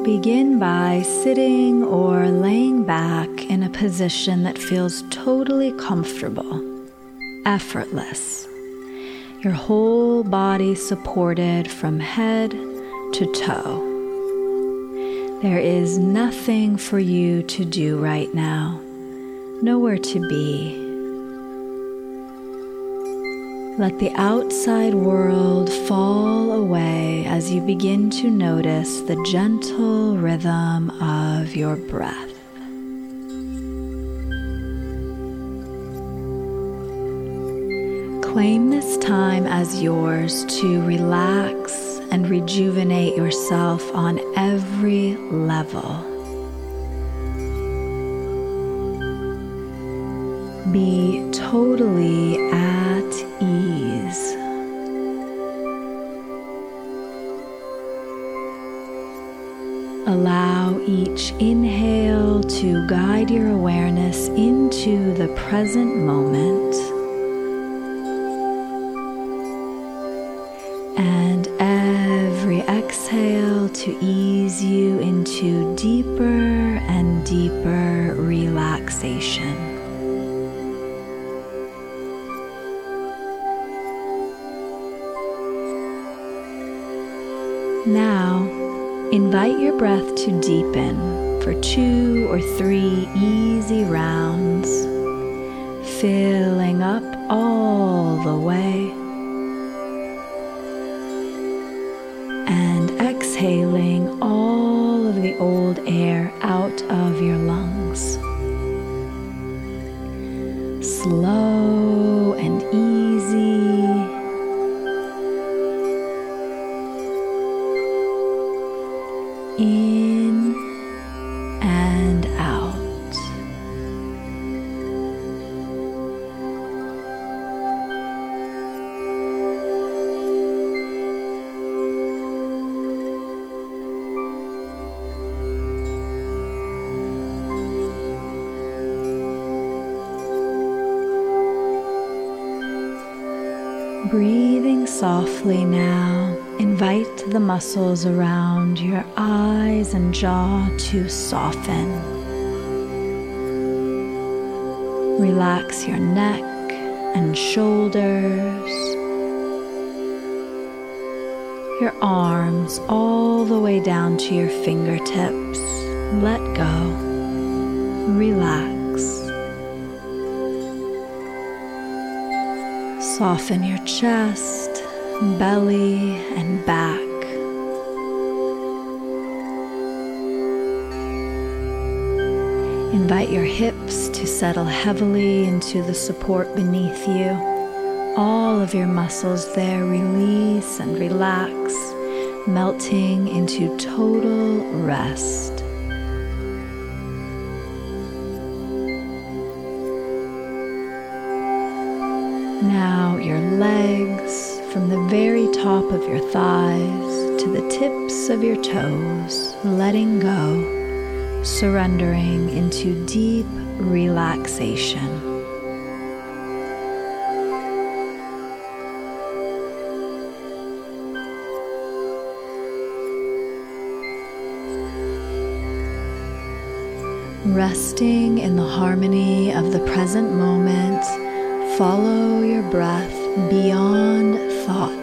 Begin by sitting or laying back in a position that feels totally comfortable, effortless. Your whole body supported from head to toe. There is nothing for you to do right now, nowhere to be. Let the outside world fall away as you begin to notice the gentle rhythm of your breath. Claim this time as yours to relax and rejuvenate yourself on every level. Be totally at ease. Allow each inhale to guide your awareness into the present moment, and every exhale to ease you into deeper and deeper relaxation. Now, invite your breath to deepen for 2 or 3 easy rounds, filling up all the way, and exhaling all of the old air out of your lungs. Slow and easy. In and out. Breathing softly now, invite the muscles around your eyes and jaw to soften. Relax your neck and shoulders, your arms all the way down to your fingertips. Let go. Relax. Soften your chest, belly, and back. Invite your hips to settle heavily into the support beneath you. All of your muscles there release and relax, melting into total rest. Now your legs, from the very top of your thighs to the tips of your toes, letting go, surrendering into deep relaxation. Resting in the harmony of the present moment, follow your breath beyond thought.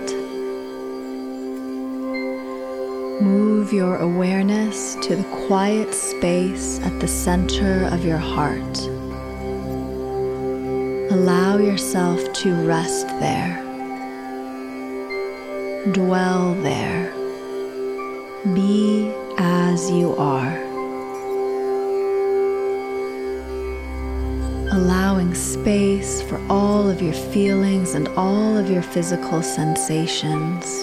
Move your awareness to the quiet space at the center of your heart. Allow yourself to rest there. Dwell there. Be as you are. Allowing space for all of your feelings and all of your physical sensations.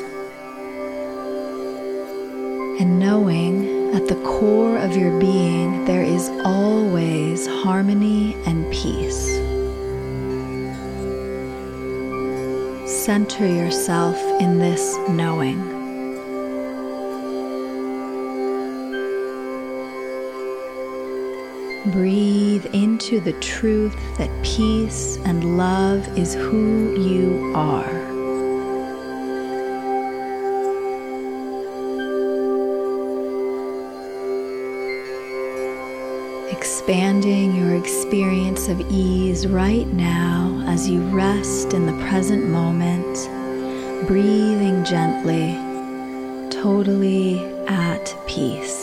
And knowing at the core of your being there is always harmony and peace. Center yourself in this knowing. Breathe into the truth that peace and love is who you are. expanding your experience of ease right now as you rest in the present moment, breathing gently, totally at peace.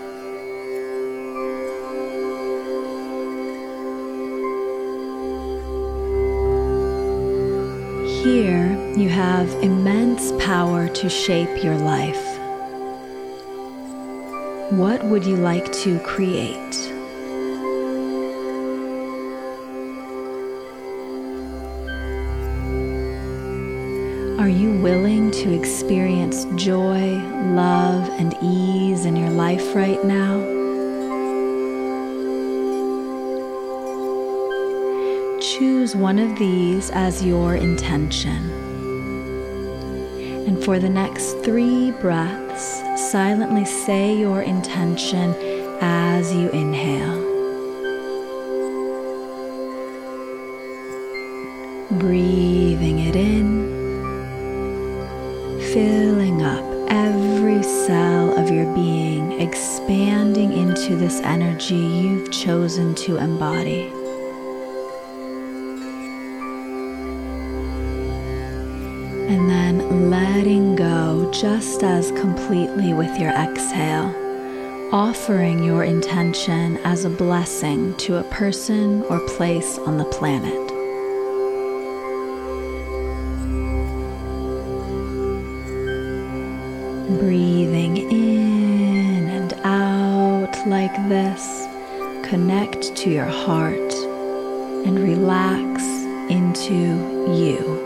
Here, you have immense power to shape your life. What would you like to create? Are you willing to experience joy, love, and ease in your life right now? Choose one of these as your intention. And for the next 3 breaths, silently say your intention as you inhale. Breathing it in, filling up every cell of your being, expanding into this energy you've chosen to embody. And then letting go just as completely with your exhale, offering your intention as a blessing to a person or place on the planet. Breathing in and out like this, connect to your heart and relax into you.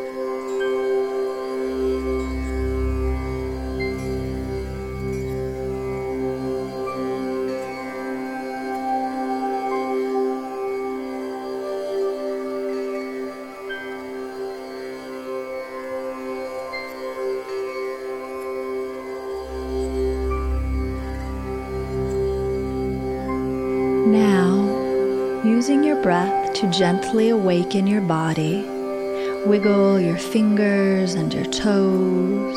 Now, using your breath to gently awaken your body, wiggle your fingers and your toes.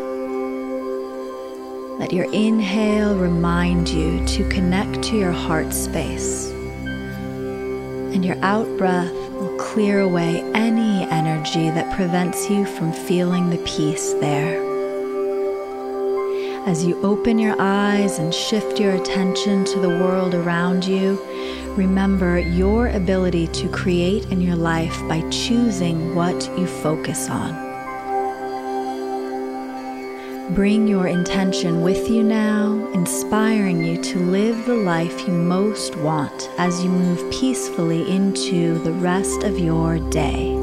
Let your inhale remind you to connect to your heart space, and your out breath will clear away any energy that prevents you from feeling the peace there. As you open your eyes and shift your attention to the world around you, remember your ability to create in your life by choosing what you focus on. Bring your intention with you now, inspiring you to live the life you most want as you move peacefully into the rest of your day.